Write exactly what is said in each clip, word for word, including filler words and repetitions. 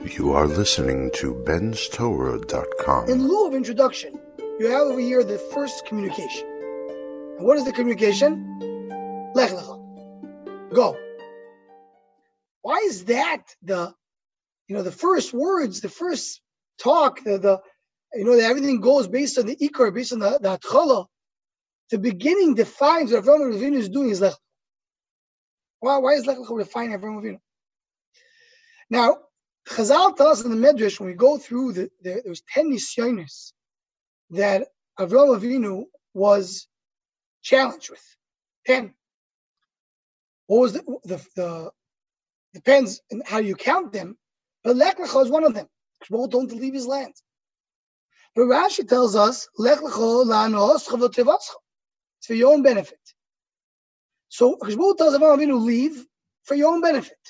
You are listening to Ben's Torah dot com. In lieu of introduction, you have over here the first communication. And what is the communication? Lech lecha. Go. Why is that the, you know, the first words, the first talk, the, the you know, that everything goes based on the ikar, based on the, the atchala. The beginning defines what Avraham Avinu is doing is lech lecha. Why, why is lech lecha defining Avraham Avinu? Now, Chazal tells us in the Medrash, when we go through, the, the, there was ten nisyonos that Avraham Avinu was challenged with. Ten. What was the, the, the depends on how you count them, but Lech Lecha is one of them. Shmuel told him to leave his land. But Rashi tells us, Lech Lecha la'anoscha v'tevatzcha. It's for your own benefit. So Shmuel tells Avraham Avinu, leave for your own benefit.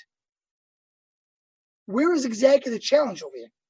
Where is exactly the challenge over here?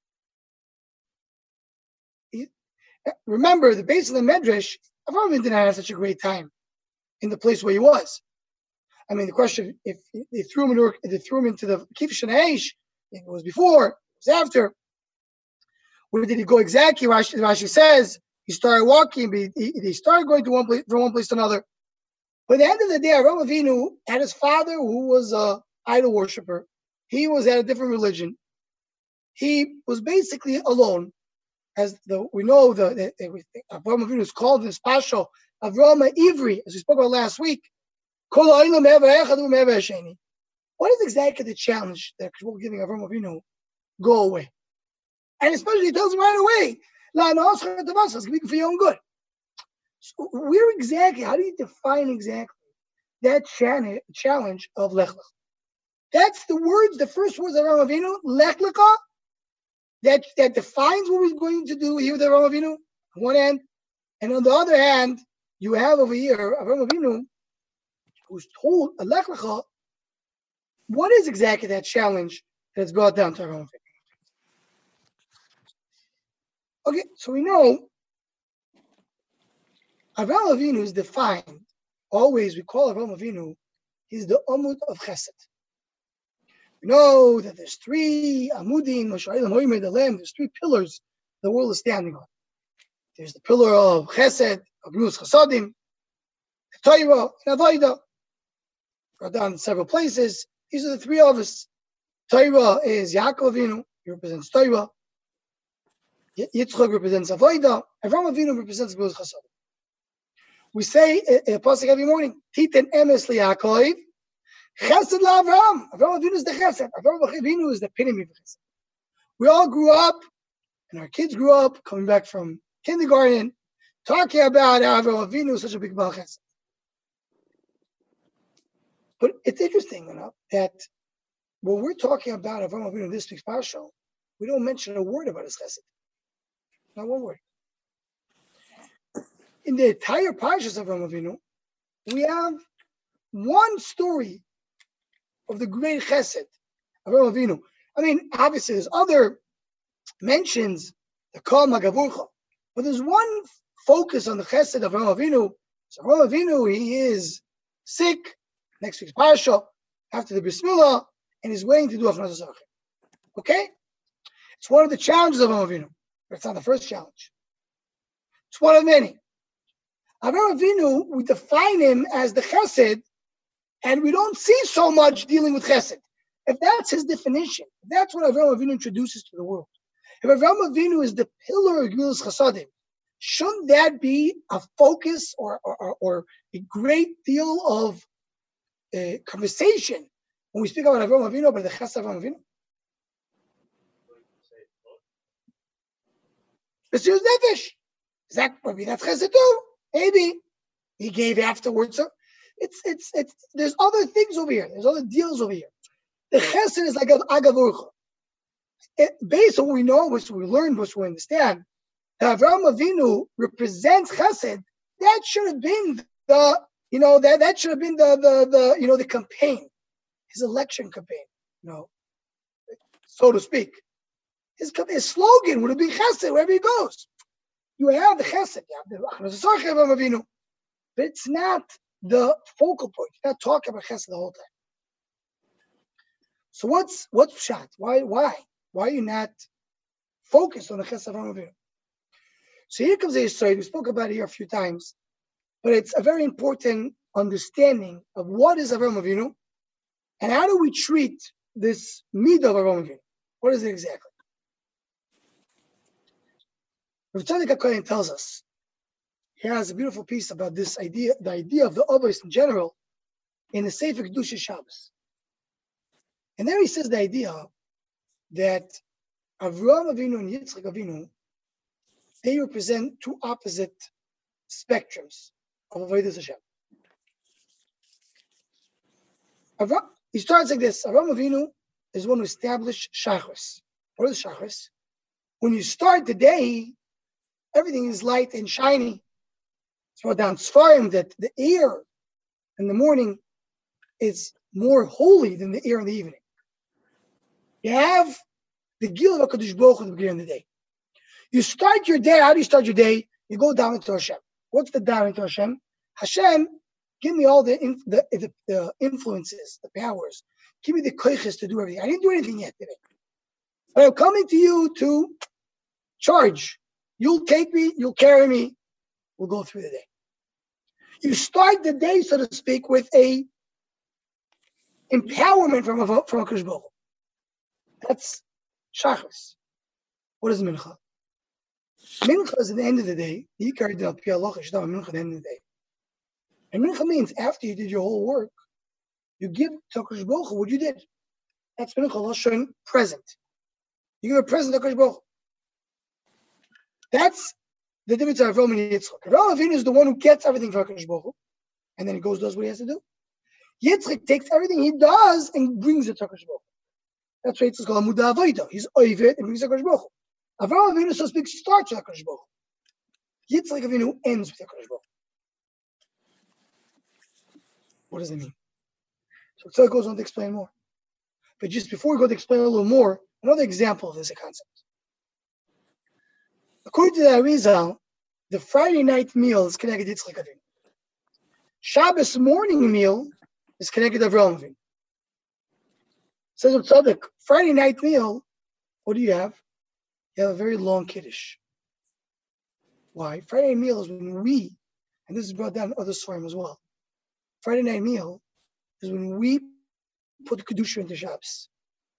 He, remember, the base of the Medrash, Avraham Avinu didn't have such a great time in the place where he was. I mean, the question, if they threw him into, if they threw him into the Kifish and Aish, it was before, it was after. Where did he go exactly? Rashi, Rashi says he started walking, but he, he started going to one place, from one place to another. But at the end of the day, Avraham Avinu had his father, who was an idol worshiper. He was at a different religion. He was basically alone, as the we know the, the, the Avraham Avinu is called in this Pasha Avraham Ivri, as we spoke about last week. What is exactly the challenge that we're giving Avraham Avinu? Go away, and especially he tells him right away, "For your own good." So where exactly? How do you define exactly that challenge of Lech Lecha? That's the words, the first words of Avraham Avinu, Lech Lecha, that, that defines what we're going to do here with Avraham Avinu, on one hand. And on the other hand, you have over here Avraham Avinu, who's told, Lech Lecha, what is exactly that challenge that's brought down to Avraham Avinu? Okay, so we know Avraham Avinu is defined, always we call Avraham Avinu, he's the Amud of Chesed. We know that there's three amudim, there's three pillars the world is standing on. There's the pillar of Chesed, of Gemilut Chasadim, Torah, and Avodah. Brought down in several places. These are the three of us. Torah is Yaakov Avinu, he represents Torah. Yitzchak represents Avodah. Avraham Avinu represents Gemilut Chasadim. We say a, a pasuk every morning, Titen emes liYaakov, Chesed la'Avraham. Avraham Avinu is the Chesed. Avraham Avinu is the epitome of Chesed. We all grew up, and our kids grew up, coming back from kindergarten, talking about how Avraham Avinu is such a big Baal Chesed. But it's interesting, you know, that when we're talking about Avraham Avinu in this week's Parsha, we don't mention a word about his Chesed. Not one word. In the entire Parshas of Avraham Avinu, we have one story of the great Chesed of Avraham Avinu. I mean, obviously, there's other mentions, the Kol Magavurcha, but there's one focus on the Chesed of Avraham Avinu. So Avraham Avinu, he is sick, next week's Parsha, after the Bris Milah, and he's waiting to do Hafnaz Hasachem. Okay? It's one of the challenges of Avraham Avinu, but it's not the first challenge. It's one of many. Avraham Avinu, we define him as the Chesed, and we don't see so much dealing with Chesed. If that's his definition, if that's what Avraham Avinu introduces to the world, if Avraham Avinu is the pillar of Gemilut Chasadim, shouldn't that be a focus or, or, or a great deal of uh, conversation when we speak about Avraham Avinu, about the Chesed of Avraham Avinu? Mesiras Nefesh. Is that maybe that's Chesed too? Maybe he gave afterwards. So it's it's it's there's other things over here. There's other deals over here. The Chesed is like an Agavurcha. Based on what we know, which we learn, which we understand, that Avraham Avinu represents Chesed. That should have been the you know that that should have been the the the you know the campaign, his election campaign, you know, so to speak. His his slogan would have been Chesed wherever he goes. You have the Chesed, you have the Avraham Avinu, but it's not the focal point. You're not talking about Chesed the whole time. So what's what's Pshat? Why why Why are you not focused on the Chesed of Avraham Avinu? So here comes a story. We spoke about it here a few times, but it's a very important understanding of what is Avraham Avinu and how do we treat this midah of Avraham Avinu. What is it exactly? Rav Tzadok HaKohen tells us, he has a beautiful piece about this idea, the idea of the Avos in general, in the Sefer Kedusha Shabbos. And there he says the idea that Avraham Avinu and Yitzchak Avinu, they represent two opposite spectrums of Avodas Hashem. Avram, he starts like this. Avraham Avinu is one who established Shachris. What is Shachris? When you start the day, everything is light and shiny. It's brought down Sfarim that the air in the morning is more holy than the air in the evening. You have the Gil of HaKadosh Baruch Hu at the beginning of the day. You start your day, how do you start your day? You go down into Hashem. What's the down into Hashem? Hashem, give me all the, the, the, the influences, the powers. Give me the koiches to do everything. I didn't do anything yet today. But I'm coming to you to charge. You'll take me, you'll carry me, we'll go through the day. You start the day, so to speak, with a empowerment from a from a HaKadosh Baruch Hu. That's Shachris. What is Mincha? Mincha is at the end of the day. You carried up Mincha at the end of the day. And Mincha means after you did your whole work, you give to HaKadosh Baruch Hu what you did. That's Mincha Lashon present. You give a present to HaKadosh Baruch Hu. That's the difference of Avraham and Yitzchak. Avraham Avinu is the one who gets everything from HaKadosh Baruch Hu, and then he goes does what he has to do. Yitzchak takes everything he does and brings it to HaKadosh Baruch Hu. That's why it's called Amudah Avodah. He's oivet and brings HaKadosh Baruch Hu. Avraham Avinu, so to speak, starts with HaKadosh Baruch Hu. Yitzchak Avinu ends with HaKadosh Baruch Hu. What does it mean? So Tzadok goes on to explain more. But just before we go to explain a little more, another example of this concept. According to the Arizal, the Friday night meal is connected to Yitzchak Avinu. Shabbos morning meal is connected to Avraham Avinu. Says Rav Tzadok, Friday night meal, what do you have? You have a very long Kiddush. Why? Friday night meal is when we, and this is brought down in other Sfarim as well, Friday night meal is when we put Kedusha into Shabbos.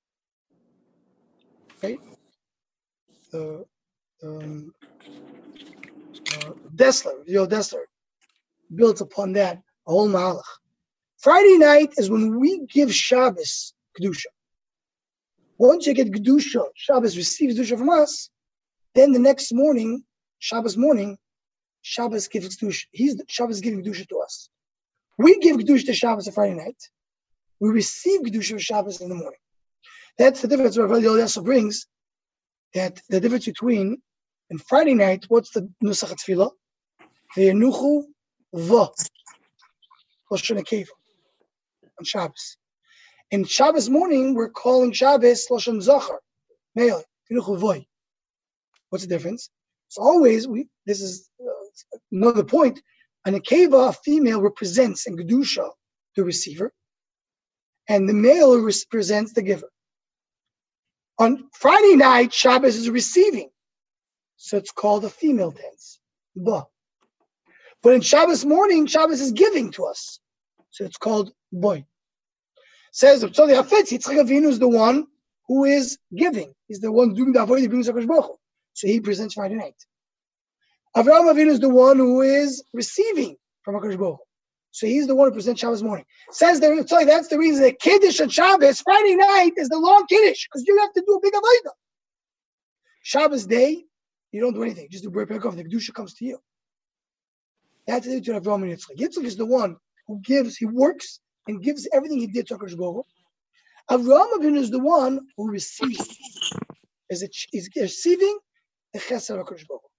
Right? The um, uh, Dessler, Yo Dessler, builds upon that a whole Mahalach. Friday night is when we give Shabbos Kedusha. Once you get Kedusha, Shabbos receives Kedusha from us, then the next morning, Shabbos morning, Shabbos gives Kedusha. He's Shabbos giving Kedusha to us. We give Kedusha to Shabbos on Friday night. We receive Kedusha of Shabbos in the morning. That's the difference what Rabbi Yosef brings, that the difference between, in Friday night, what's the Nusach Tefillah? Ve'enuchu va. Lashon Akeva. On Shabbos. In Shabbos morning, we're calling Shabbos Lashon Zachar. Me'el. Ve'enuchu voi. What's the difference? So always, we. this is uh, another point, an Akeva, a female, represents in Kedusha the receiver, and the male represents the giver. On Friday night, Shabbos is receiving, so it's called a female tense, ba. But in Shabbos morning, Shabbos is giving to us, so it's called boy. Says so the Hafetz, Yitzchak Avinu is the one who is giving. He's the one doing the avodah, he brings HaKadosh Baruch Hu. So he presents Friday night. Avraham Avinu is the one who is receiving from HaKadosh Baruch Hu. So he's the one who presents Shabbos morning. Says there, sorry, that's the reason that Kiddush on Shabbos, Friday night, is the long Kiddush, because you have to do a big avodah. Shabbos day, you don't do anything. Just do break off. The Kedusha comes to you. That's the to Avraham and Yitzchak. Yitzchak is the one who gives, he works and gives everything he did to HaKadosh Baruch Hu. Avraham Avinu is the one who receives. Is it, is receiving the Chesed of HaKadosh Baruch Hu.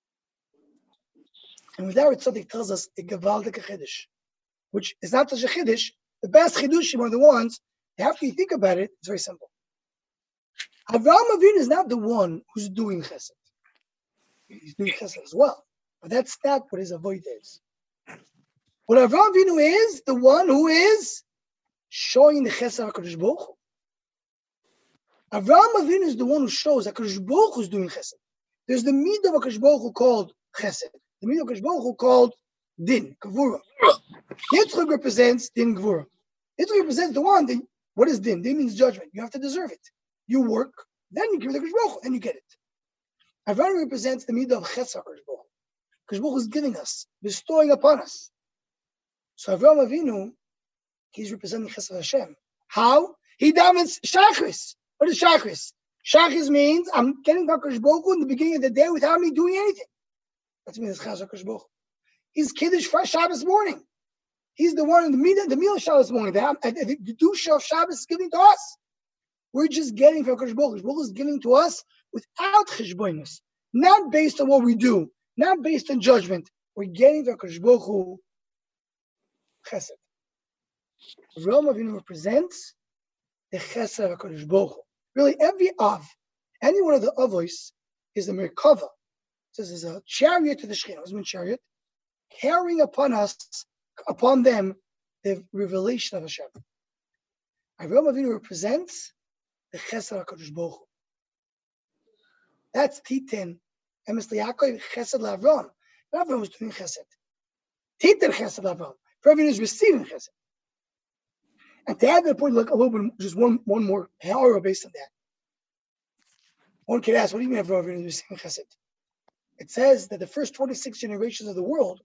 And with that, Tzadok tells us a Gewaldige Chiddush, which is not such a Chiddush. The best Chiddushim are the ones, after you think about it, it's very simple. Avraham Avinu is not the one who's doing Chesed. He's doing Chesed as well. But that's not what his avoid is. What Avraham Avinu is, the one who is showing the Chesed of HaKadosh Baruch Hu. Avraham Avinu is the one who shows that Kadosh Baruch Hu is doing chesed. There's the midah of Kadosh Baruch Hu called chesed. The midah of Kadosh Baruch Hu called din, kavura. Yitzchak represents din gvura. Yitzchak represents the one that, what is din? Din means judgment. You have to deserve it. You work, then you give it to Kadosh Baruch Hu, then you get it. Avraham represents the midah of chesed Kadosh Baruch Hu. Kadosh Baruch Hu is giving us, bestowing upon us. So Avraham Avinu, he's representing chesed Hashem. How? He davens shachris. What is shachris? Shachris means I'm getting HaKadosh Baruch Hu in the beginning of the day without me doing anything. That's means it's Chaz HaKadosh Baruch Hu. He's Kiddush for Shabbos morning. He's the one in the meal, the meal of Shabbos morning. The, the, the Kedusha of Shabbos is giving to us. We're just getting from HaKadosh Baruch Hu. HaKadosh Baruch Hu is giving to us without cheshbonos, not based on what we do, not based on judgment. We're getting from HaKadosh Baruch Hu chesed. Avraham Avinu represents the chesed of HaKadosh Baruch Hu. Really, every Av, any one of the Avos is a Merkava. It says there's a chariot to the Shekhinah. What's mean chariot? Carrying upon us, upon them, the revelation of Hashem. Avraham Avinu represents the Chesed HaKadosh Baruch Hu. That's Titin, Emes Yaakov, Chesed LaAvraham. Avraham was doing Chesed. Titin Chesed LaAvraham. Avraham is receiving Chesed. And to add that point, like a little bit, just one, one more horror based on that. One could ask, what do you mean Avraham is receiving Chesed? It says that the first twenty-six generations of the world,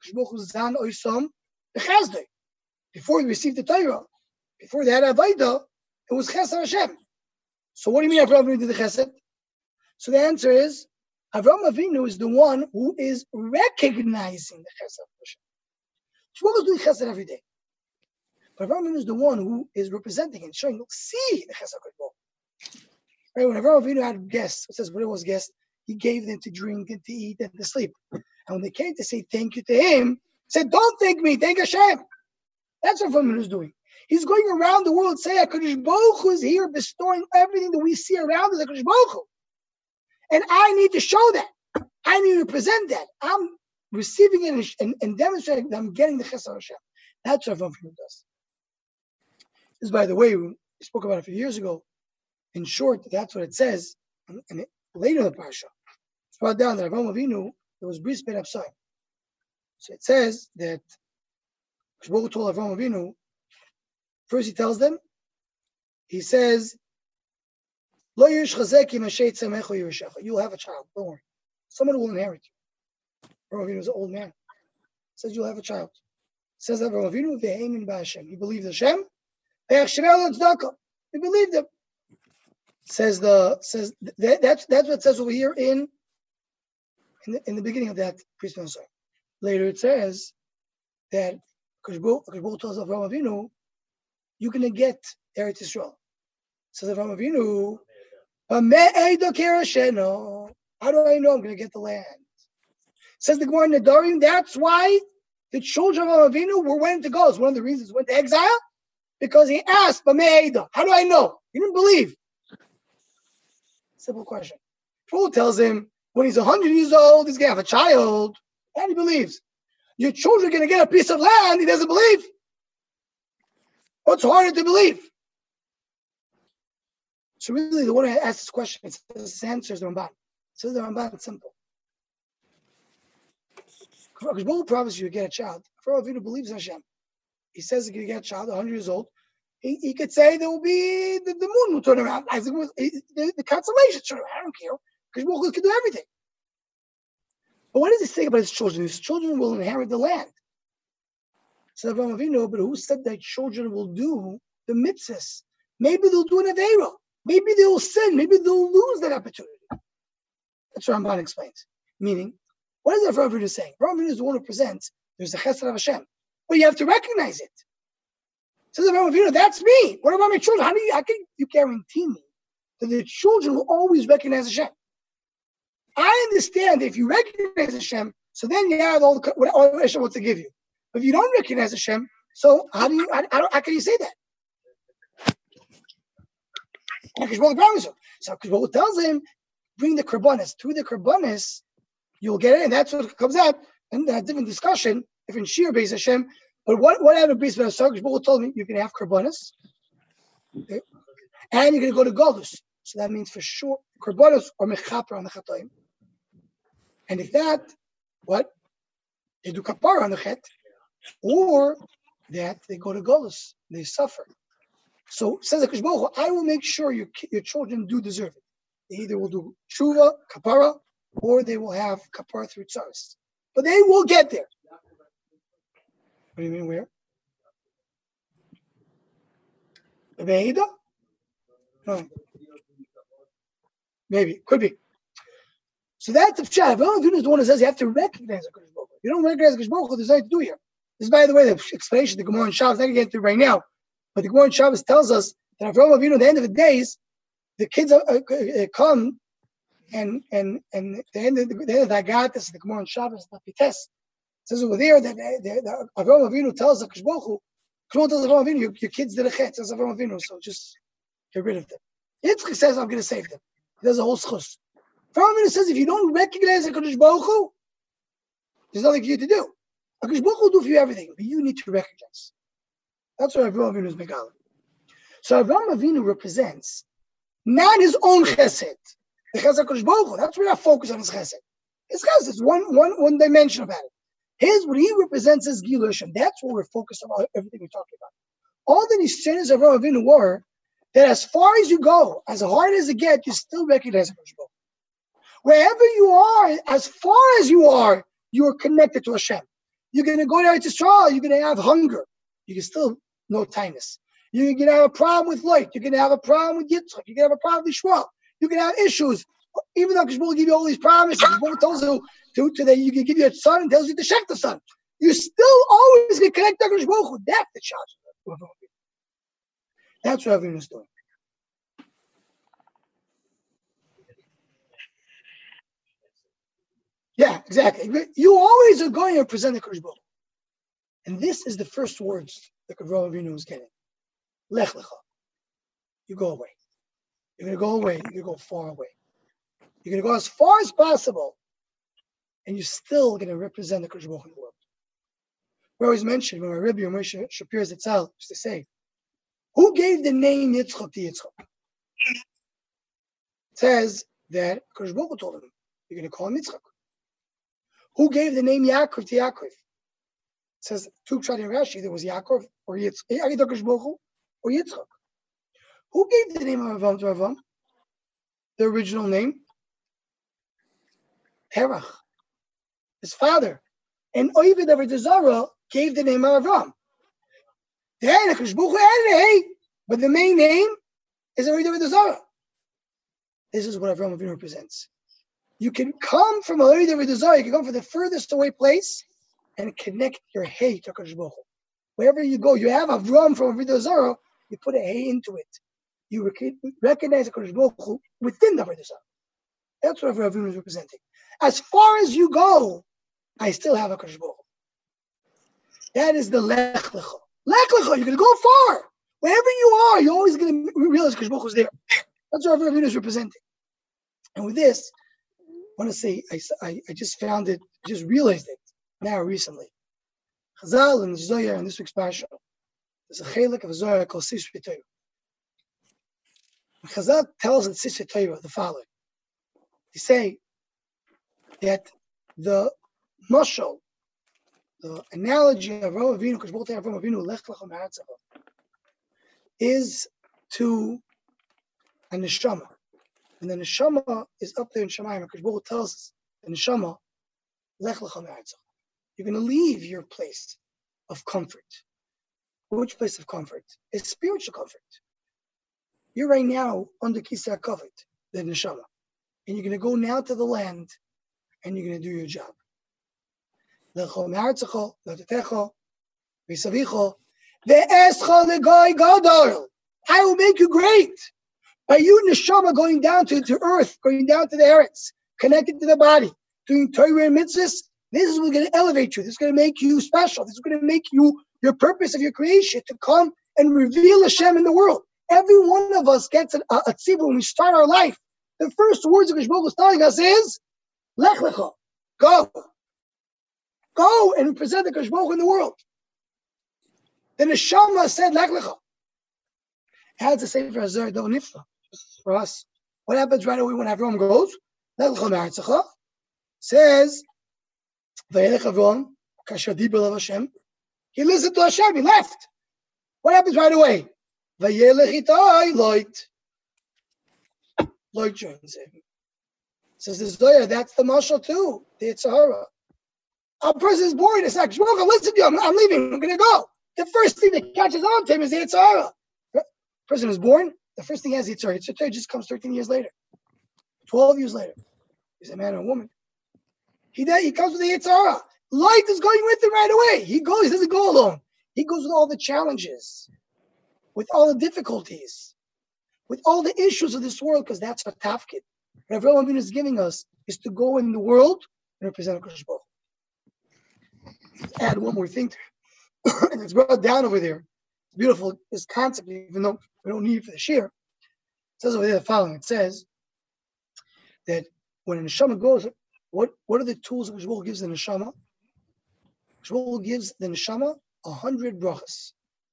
before they received the Torah, before they had Avaida, it was Chesed Hashem. So what do you mean Avraham Avinu did the Chesed? So the answer is, Avraham Avinu is the one who is recognizing the Chesed of Hashem. Shmuel is doing Chesed every day. But Avraham Avinu is the one who is representing and showing, look, see the Chesed of God. Right? When Avraham Avinu had guests, it says, what it was guests, he gave them to drink and to eat and to sleep. And when they came to say thank you to him, he said, don't thank me, thank Hashem. That's what Avraham Avinu is doing. He's going around the world saying, HaKadosh Baruch Hu is here bestowing everything that we see around us, HaKadosh Baruch Hu. And I need to show that. I need to present that. I'm receiving it and, and demonstrating that I'm getting the Chesed Hashem. That's what Avraham Avinu does. This, by the way, we spoke about it a few years ago. In short, that's what it says. And, and it, later in the Parsha, it's brought down that Avraham Avinu, there was Bris Ben Absai. So it says that Baruch told Avraham Avinu, first he tells them, he says, Lo yish chazeki mashet samecho yirushacha. You'll have a child, don't worry. Someone will inherit you. Avraham Avinu was an old man. He says, you'll have a child. Says Avraham Avinu, ve'emin ba'Hashem. He believed Hashem. He believed him. Says the says that, that's that's what it says over here in in the, in the beginning of that priest. Later it says that Kadosh Baruch Hu tells Avraham Avinu, you're gonna get Eretz Yisrael. Says Avraham Avinu, how do I know I'm gonna get the land? Says the Gemara in Nedarim, that's why the children of Avinu were went to go. It's one of the reasons he went to exile, because he asked, how do I know? He didn't believe. Simple question. Paul tells him when he's one hundred years old, he's going to have a child, and he believes. Your children are going to get a piece of land, he doesn't believe. What's harder to believe? So really, the one who asks this question, it says, this answer is the Ramban. It says the Ramban, it's simple. Because Baruch promises you to get a child. Avraham Avinu believes in Hashem. He says he's going to get a child, one hundred years old. He, he could say there will be, the, the moon will turn around. Isaac will, the, the constellation turn around. I don't care. Because Baruch can do everything. But what does he say about his children? His children will inherit the land. So Avraham Avinu, but who said that children will do the mitzvahs? Maybe they'll do an aveira. Maybe they'll sin. Maybe they'll lose that opportunity. That's what Ramban explains. Meaning, what is Avraham Avinu saying? Avraham Avinu is the one who presents. There's the chesed of Hashem. But you have to recognize it. Says Avraham Avinu, that's me. What about my children? How do you, how can you guarantee me that the children will always recognize Hashem? I understand that if you recognize Hashem, so then you have all the what all Hashem wants to give you. But if you don't recognize Hashem, so how do you how, how, how can you say that? Because Baruch promises. So Baruch tells him, bring the karbanis. Through the karbanis, you'll get it, and that's what comes out. And a different discussion, different shir based Hashem. But what what happened based on Baruch told me you can have karbanis, okay? And you're going to go to Golus. So that means for sure, korbanos are mechaper on the chatoim. And if that, what? They do kapara on the chet, or that they go to golus, they suffer. So says the Baruch Hu, I will make sure your your children do deserve it. They either will do tshuva, kapara, or they will have kapara through tzaras. But they will get there. What do you mean, where? The Be'eda? No. Maybe, could be. So that's the pshat. Avraham Avinu is the one who says you have to recognize the Kodesh Baruch Hu. You don't recognize the Kodesh Baruch Hu, there's nothing to do here. This is, by the way, the explanation of the Gemara in Shabbos. I'm not going to get into it right now, but the Gemara in Shabbos tells us that Avraham Avinu, at the end of the days, the kids uh, uh, come and and and the end of the, the end of the Agatis, the Gemara in Shabbos, the Pites, says over there that the Avraham Avinu tells the Kodesh Baruch Hu, Kodesh tells Avraham Avinu, your, your kids did a chet, says Avraham Avinu, so just get rid of them. Yitzchak says, I'm going to save them. He does a whole schus. Avraham Avinu says, if you don't recognize the Kodesh Baruch Hu, there's nothing for you to do. The Kodesh Baruch Hu will do for you everything, but you need to recognize. That's what Avraham Avinu is Megala. So Avraham Avinu represents not his own chesed, the chesed Kodesh Baruch Hu. That's where our focus on his chesed. His chesed is one, one, one dimension about it. His, what he represents is Gilush, and that's what we're focused on everything we're talking about. All the Nishanis of Avraham Avinu were that as far as you go, as hard as it gets, you still recognize the Kodesh Baruch Hu. Wherever you are, as far as you are, you are connected to Hashem. You're going to go down to Israel, you're going to have hunger. You can still know tightness. You're going to have a problem with light. You're going to have a problem with Yitzchak. You're going to have a problem with Yishmael. You're going to have issues. Even though Kodesh Baruch Hu give you all these promises, Baruch tells you to, to that you can give you a son and tells you to check the son. You still always get connected to Kodesh Baruch Hu. That's the challenge. That's what Avinu is doing. Yeah, exactly. You always are going to present the Kodesh Baruch Hu. And this is the first words that Avraham Avinu is getting. Lech lecha. You go away. You're going to go away. You're going to go far away. You're going to go as far as possible, and you're still going to represent the Kodesh Baruch Hu in the world. We always mention, when our Rebbe Moshe Shapir Zitzal used to say, who gave the name Yitzchak to Yitzchak? It says that Kodesh Baruch Hu told him, you're going to call him Yitzchak. Who gave the name Yaakov to Yaakov? It says, two pshat in Rashi, there was Yaakov or Yitzchak, or Yitzchak. Who gave the name of Avam to Avam? The original name? Terach, his father. And Oived Avodah Zarah gave the name of Avam. Then HaKadosh Baruch Hu added a hey, but the main name is Oived Avodah Zarah. This is what Avraham Avinu represents. You can come from Oived Avodah Zarah, you can come from the furthest away place and connect your hey to HaKadosh Baruch Hu. Wherever you go, you have Avram from Avodah Zarah, you put a hey into it. You recognize HaKadosh Baruch Hu within the Avodah Zarah. That's what Avraham Avinu is representing. As far as you go, I still have a HaKadosh Baruch Hu. That is the Lech Lecha. Lech Lecha, you're going to go far. Wherever you are, you're always going to realize HaKadosh Baruch Hu is there. That's what Avraham Avinu is representing. And with this, I want to say, I, I, I just found it, just realized it now recently. Chazal and Zohar in this week's Parsha, there's a chelik of a Zohar called Sisrei Torah. Chazal tells in Sisrei Torah the following. They say that the mashal, the analogy of Avraham Avinu, Avraham Avinu, Lech Lecha Me'aretzecha, is to a neshama. And the neshama is up there in Shemayim. Because Baruch tells us, the neshama, Lech Lecha Me'aretzecha. You're going to leave your place of comfort. Which place of comfort? It's spiritual comfort. You're right now under Kisei HaKavod, the neshama. And you're going to go now to the land, and you're going to do your job. I will make you great. By you, neshama, going down to, to earth, going down to the eretz, connected to the body, doing Torah and mitzvahs, this is what's going to elevate you. This is going to make you special. This is going to make you your purpose of your creation to come and reveal Hashem in the world. Every one of us gets a, a, a tzibur when we start our life. The first words of Baruch is telling us is, Lech Lecha, go. Go and present the Kodesh Baruch Hu in the world. The neshama said, Lech Lecha. It had to say for Azar, though, nifla, for us. What happens right away when Avram goes? Says, Avram, he listened to Hashem, he left. What happens right away? Lloyd. Lloyd joins him. Says the Zohar, that's the mashal too, the Yetzer Hara. A person is born, it's like, listen to you, I'm, I'm leaving, I'm going to go. The first thing that catches on to him is the Yetzer Hara. The person is born, the first thing he has is Yetzer Hara. Yetzer Hara just comes thirteen years later, twelve years later. He's a man or a woman. He, he comes with the Yetzer Hara. Light is going with him right away. He goes, he doesn't go alone. He goes with all the challenges, with all the difficulties, with all the issues of this world, because that's what tafkid. What Avraham Avinu is giving us is to go in the world and represent HaKadosh Baruch Hu. Add one more thing to it. And it's brought down over there. It's beautiful, this concept, even though we don't need it for the shir. It says over there the following. It says that when a neshama goes, what, what are the tools that Shmuel gives the neshama? Shmuel gives the neshama a hundred brachas.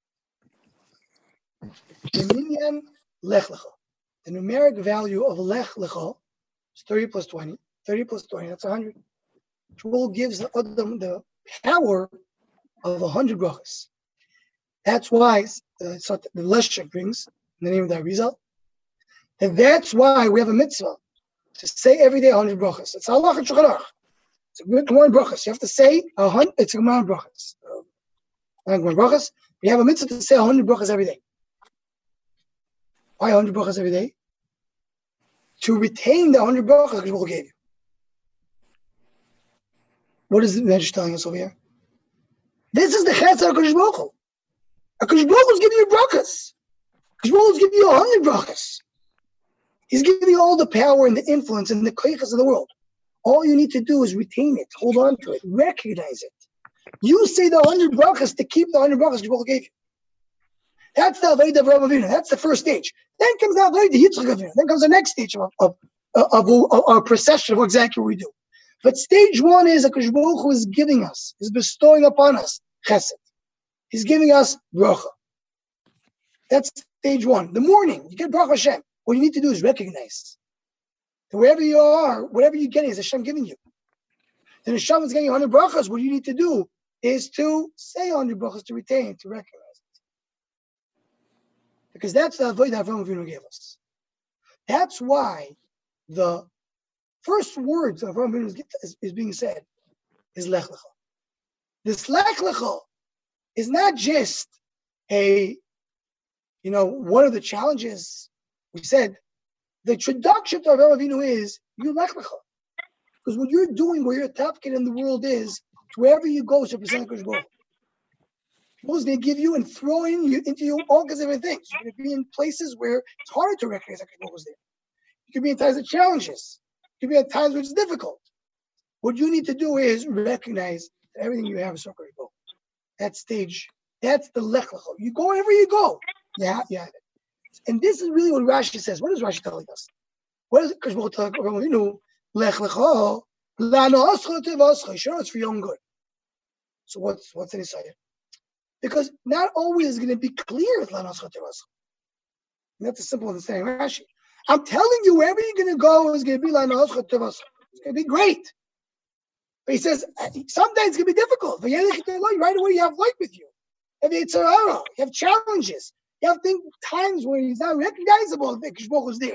The minyan lech lecha. The numeric value of lech lecha is thirty plus twenty. thirty plus twenty, that's one hundred. Shmuel gives the Adam the power of one hundred brachas. That's why uh, so the Leshek brings in the name of the Arizal. And that's why we have a mitzvah to say every day one hundred brachas. It's halach and Shulchan Aruch. It's a Gemara brachas. You have to say a hundred. It's a Gemara brachas. Uh, Gemara brachas. We have a mitzvah to say one hundred brachas every day. Why one hundred brachas every day? To retain the one hundred brachas that Shmuel gave you. What is the Medrash telling us over here? This is the chesed of HaKadosh Baruch Hu. HaKadosh Baruch Hu is giving you brachas. HaKadosh Baruch Hu is giving you a hundred brachas. He's giving you all the power and the influence and the koichas of the world. All you need to do is retain it, hold on to it, recognize it. You say the hundred brachas to keep the hundred brachas HaKadosh Baruch Hu gave you. That's the Avodah of Avraham Avinu. That's the first stage. Then comes the Avodah Yitzchak Avinu. Then comes the next stage of of, of, of, of our procession of exactly what we do. But stage one is HaKadosh Baruch Hu is giving us, is bestowing upon us chesed. He's giving us bracha. That's stage one. The morning, you get bracha Hashem. What you need to do is recognize that wherever you are, whatever you're getting is Hashem giving you. Then Hashem is getting one hundred brachas. What you need to do is to say one hundred brachas, to retain, to recognize it. Because that's the avodah that Avraham Avinu gave us. That's why the first words of Avraham Avinu is, is being said is Lech Lecha. This Lech Lecha is not just a, you know, one of the challenges. We said the introduction to Avraham Avinu is you Lech Lecha. Because what you're doing, where your tafkid in the world is, wherever you go, to represent HaKadosh Baruch Hu. He's going to give you and throw in you into you all kinds of different things. You're going to be in places where it's harder to recognize HaKadosh Baruch Hu is there. You could be in times of challenges. You could be at times where it's difficult. What you need to do is recognize that everything you have is HaKadosh Baruch Hu. That stage, that's the Lech Lecha. You go wherever you go. Yeah, yeah. And this is really what Rashi says. What is Rashi telling us? What is HaKadosh Baruch Hu telling Avraham Avinu? Lech Lecha, la'na'ascha tevascha. Sure, it's for your own good. So what's what's the desire? Because not always is going to be clear with la'na'ascha tevascha. That's a simple understanding, Rashi. I'm telling you, wherever you're going to go is going to be la'na'ascha tevascha. It's going to be great. But he says sometimes it's going to be difficult. Right away, you have light with you. You have Yetzer Hara. You have challenges. You have things, times where he's not recognizable that HaKadosh Baruch Hu is there.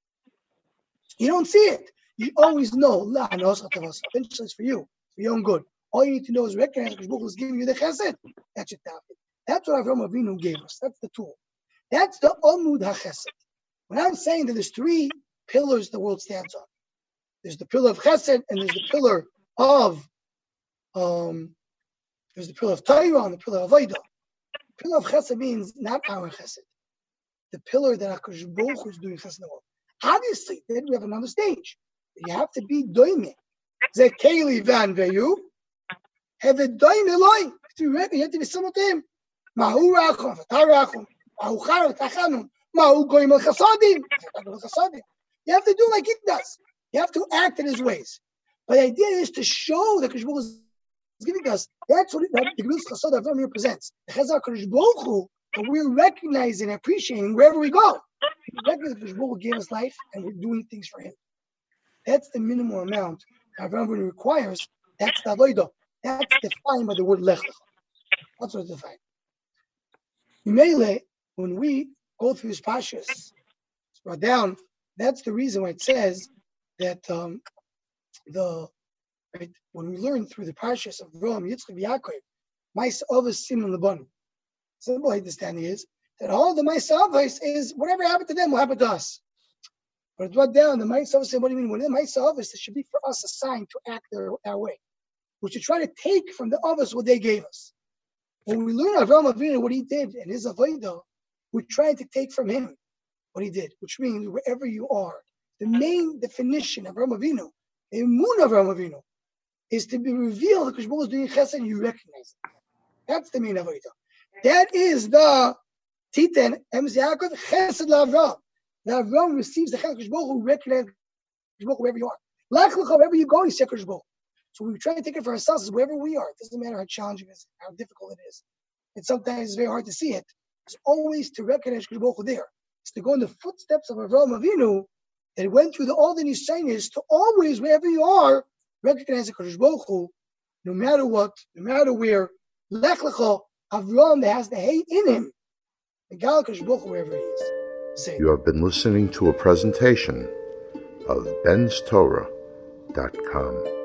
You don't see it. You always know, la, no, eventually it's for you, for your own good. All you need to know is recognize that Baruch Hu is giving you the chesed. That's your tafkid. That's what Avraham Avinu gave us. That's the tool. That's the Omud HaChesed. When I'm saying that there's three pillars the world stands on. There's the pillar of chesed, and there's the pillar of, um, there's the pillar of Torah and the pillar of Avodah. The pillar of chesed means not our chesed. The pillar that HaKadosh Baruch Hu is doing chesed in the world. Obviously, then we have another stage. You have to be doime. Ze keli van veyu. Have a doime loy. You have to be similar to him. Mahu rachon, v'tarachon. Mahu char, v'tachanun. Mahu goyim al chasadim. You have to do like he does. You have to act in his ways. But the idea is to show that HaKadosh Baruch Hu is giving us. That's what the Gemilus Chasad Avraham represents. The Chesed HaKadosh Baruch Hu that we're recognizing and appreciating wherever we go. We recognize that Kodesh Baruch Hu gave us life, and we're doing things for Him. That's the minimum amount that Avraham Avinu requires. That's the avodah. That's defined by the word lech lecha. That's what's defined. Mimele, when we go through this pashas, it's brought down. That's the reason why it says that um, the right, when we learn through the pashas of Avraham, Yitzchak, Yaakov, Ma'aseh Avos Siman Lebanu. Simple understanding is that all the Ma'aseh Avos is whatever happened to them will happen to us. But it's brought down the Ma'aseh Avos. What do you mean? When the Ma'aseh Avos, it should be for us a sign to act their, our way. We should try to take from the Avos what they gave us. When we learn Avraham Avinu, what he did and his avodah, we're trying to take from him what he did, which means wherever you are, the main definition of Avraham Avinu, the emun of Avraham Avinu, is to be revealed because Baruch is doing chesed and you recognize it. That's the main avodah. That is the Titan Emes Yaakov chesed laAvraham. The Avraham receives the chesed Baruch who recognizes Baruch wherever you are. Lech lecha, wherever you go, you say Baruch. So we try to take it for ourselves wherever we are. It doesn't matter how challenging it is, how difficult it is. And sometimes it's very hard to see it. It's always to recognize Baruch there. It's to go in the footsteps of Avraham Avinu that went through the, all the Nisaynis to always, wherever you are, recognize the Baruch Hu, no matter what, no matter where. Lech lecha, Avraham that has the hate in him. The Gal Baruch Hu wherever he is. Say. You have been listening to a presentation of Ben's Torah dot com.